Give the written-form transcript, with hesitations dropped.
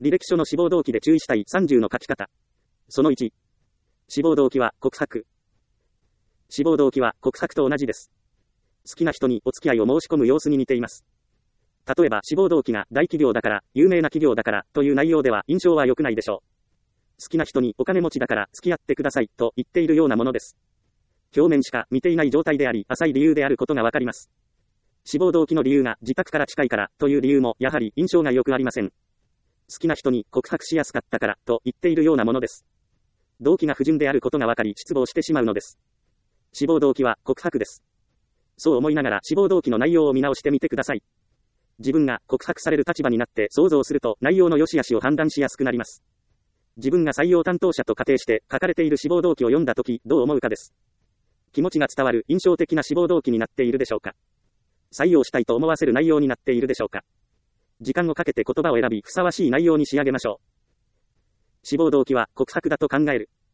履歴書の志望動機で注意したい30の書き方。その1。志望動機は告白。志望動機は告白と同じです。好きな人にお付き合いを申し込む様子に似ています。例えば志望動機が大企業だから、有名な企業だからという内容では印象は良くないでしょう。好きな人にお金持ちだから付き合ってくださいと言っているようなものです。表面しか見ていない状態であり、浅い理由であることがわかります。志望動機の理由が自宅から近いからという理由もやはり印象が良くありません。好きな人に告白しやすかったからと言っているようなものです。動機が不純であることがわかり失望してしまうのです。志望動機は告白です。そう思いながら志望動機の内容を見直してみてください。自分が告白される立場になって想像すると内容の良し悪しを判断しやすくなります。自分が採用担当者と仮定して書かれている志望動機を読んだときどう思うかです。気持ちが伝わる印象的な志望動機になっているでしょうか。採用したいと思わせる内容になっているでしょうか。時間をかけて言葉を選びふさわしい内容に仕上げましょう。志望動機は告白だと考える。